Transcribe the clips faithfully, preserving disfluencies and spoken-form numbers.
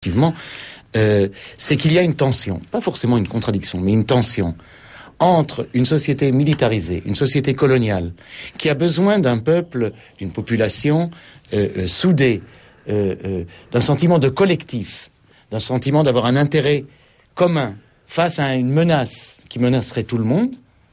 effectivement, euh, c'est qu'il y a une tension, pas forcément une contradiction, mais une tension entre une société militarisée, une société coloniale, qui a besoin d'un peuple, d'une population euh, euh, soudée, euh, euh, d'un sentiment de collectif, d'un sentiment d'avoir un intérêt commun face à une menace qui menacerait tout le monde,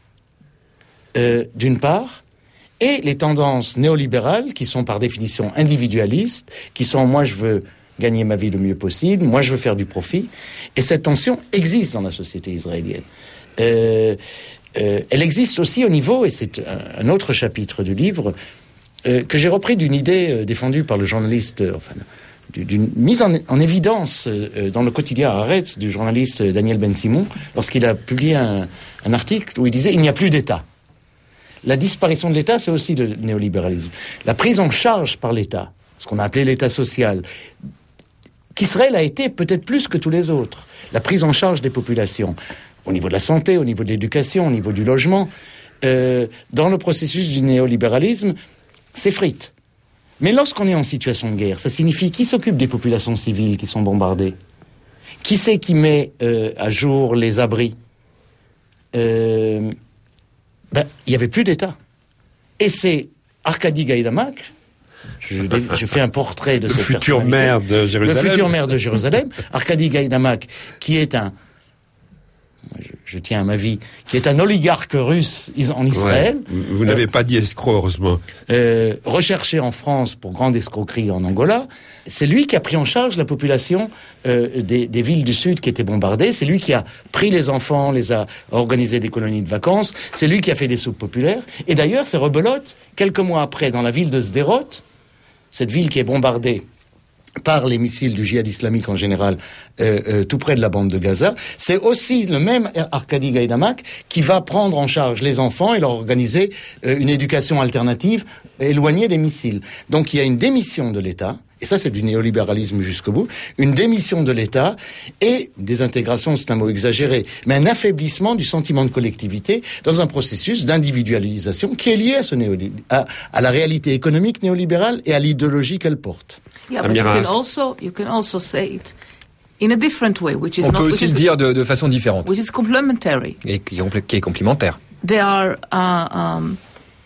euh, d'une part, et les tendances néolibérales qui sont par définition individualistes, qui sont « moi je veux gagner ma vie le mieux possible, moi je veux faire du profit », et cette tension existe dans la société israélienne. Euh, euh, elle existe aussi au niveau, et c'est un, un autre chapitre du livre, euh, que j'ai repris d'une idée euh, défendue par le journaliste, euh, enfin, d'une mise en, en évidence euh, dans le quotidien Haaretz du journaliste Daniel Ben-Simon, lorsqu'il a publié un, un article où il disait « il n'y a plus d'État ». La disparition de l'État, c'est aussi le néolibéralisme. La prise en charge par l'État, ce qu'on a appelé l'État social, qu'Israël a été peut-être plus que tous les autres. La prise en charge des populations, au niveau de la santé, au niveau de l'éducation, au niveau du logement, euh, dans le processus du néolibéralisme, s'effrite. Mais lorsqu'on est en situation de guerre, ça signifie qui s'occupe des populations civiles qui sont bombardées ? Qui c'est qui met euh, à jour les abris ? euh, ben, il n'y avait plus d'État. Et c'est Arkady Gaïdamak, je, je fais un portrait de le cette futur maire de Jérusalem. Le futur maire de Jérusalem, Arkady Gaïdamak, qui est un Je, je tiens à ma vie, qui est un oligarque russe en Israël. Ouais, vous n'avez euh, pas dit escroc, heureusement. Euh, recherché en France pour grande escroquerie en Angola. C'est lui qui a pris en charge la population euh, des, des villes du Sud qui étaient bombardées. C'est lui qui a pris les enfants, les a organisé des colonies de vacances. C'est lui qui a fait des soupes populaires. Et d'ailleurs, c'est rebelote, quelques mois après, dans la ville de Sderot, cette ville qui est bombardée par les missiles du djihad islamique en général, euh, euh, tout près de la bande de Gaza, c'est aussi le même Arkady Gaïdamak qui va prendre en charge les enfants et leur organiser euh, une éducation alternative éloignée des missiles. Donc il y a une démission de l'État, et ça c'est du néolibéralisme jusqu'au bout, une démission de l'État et désintégration, c'est un mot exagéré, mais un affaiblissement du sentiment de collectivité dans un processus d'individualisation qui est lié à, ce néolib- à, à la réalité économique néolibérale et à l'idéologie qu'elle porte. Yeah, but you can also you can also say it in a different way, which is On not, peut aussi which le is, dire de, de façon différente. which is complementary. Et qui, qui est complémentaire. There are uh, um,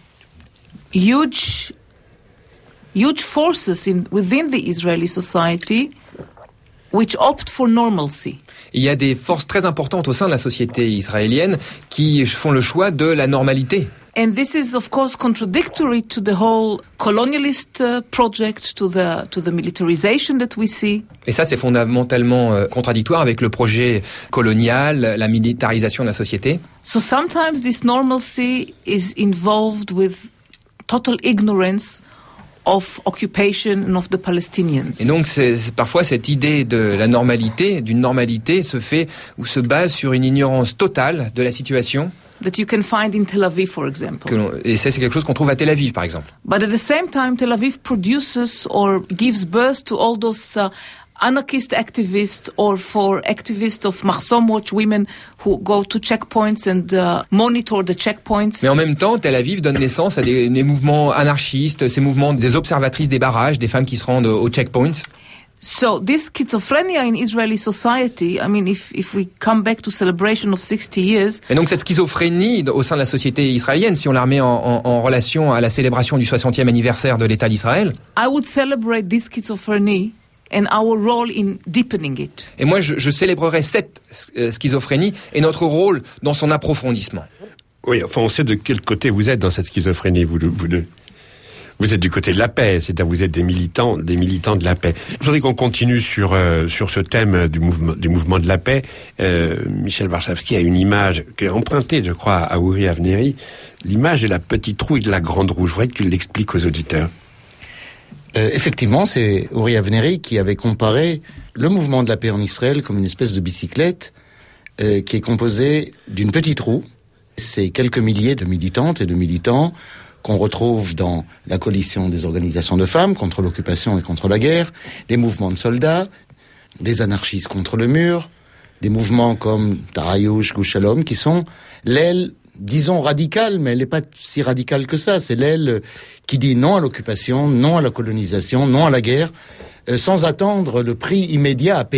huge huge forces in, within the Israeli society which opt for normalcy. Il y a des forces très importantes au sein de la société israélienne qui font le choix de la normalité. And this is, of course, contradictory to the whole colonialist uh, project, to the to the militarization that we see. Et ça, c'est fondamentalement euh, contradictoire avec le projet colonial, la militarisation de la société. So sometimes this normalcy is involved with total ignorance of occupation and of the Palestinians. Et donc, c'est, c'est parfois cette idée de la normalité, d'une normalité, se fait ou se base sur une ignorance totale de la situation. That you can find in Tel Aviv, for example. Que l'on, et ça, c'est quelque chose qu'on trouve à Tel Aviv, par exemple. But at the same time, Tel Aviv produces or gives birth to all those uh, anarchist activists or for activists of Mahsom Watch women who go to checkpoints and uh, monitor the checkpoints. Mais en même temps, Tel Aviv donne naissance à des, des mouvements anarchistes, ces mouvements des observatrices des barrages, des femmes qui se rendent aux checkpoints. So this schizophrenia in Israeli society, I mean, if if we come back to celebration of sixty years. Et donc cette schizophrénie au sein de la société israélienne, si on la remet en, en, en relation à la célébration du soixantième anniversaire de l'État d'Israël. I would celebrate this schizophrenia and our role in deepening it. Et moi, je, je célébrerais cette schizophrénie et notre rôle dans son approfondissement. Oui, enfin, on sait de quel côté vous êtes dans cette schizophrénie, vous, vous deux. Vous êtes du côté de la paix, c'est-à-dire vous êtes des militants, des militants de la paix. Je voudrais qu'on continue sur euh, sur ce thème du mouvement du mouvement de la paix. Euh, Michel Warschawski a une image qui est empruntée, je crois, à Uri Avnery, l'image de la petite roue et de la grande roue. Je voudrais que tu l'expliques aux auditeurs. Euh, effectivement, c'est Uri Avnery qui avait comparé le mouvement de la paix en Israël comme une espèce de bicyclette euh, qui est composée d'une petite roue. C'est quelques milliers de militantes et de militants qu'on retrouve dans la coalition des organisations de femmes contre l'occupation et contre la guerre, des mouvements de soldats, des anarchistes contre le mur, des mouvements comme Tarayush, Gush Shalom, qui sont l'aile, disons, radicale, mais elle n'est pas si radicale que ça. C'est l'aile qui dit non à l'occupation, non à la colonisation, non à la guerre, euh, sans attendre le prix immédiat à payer.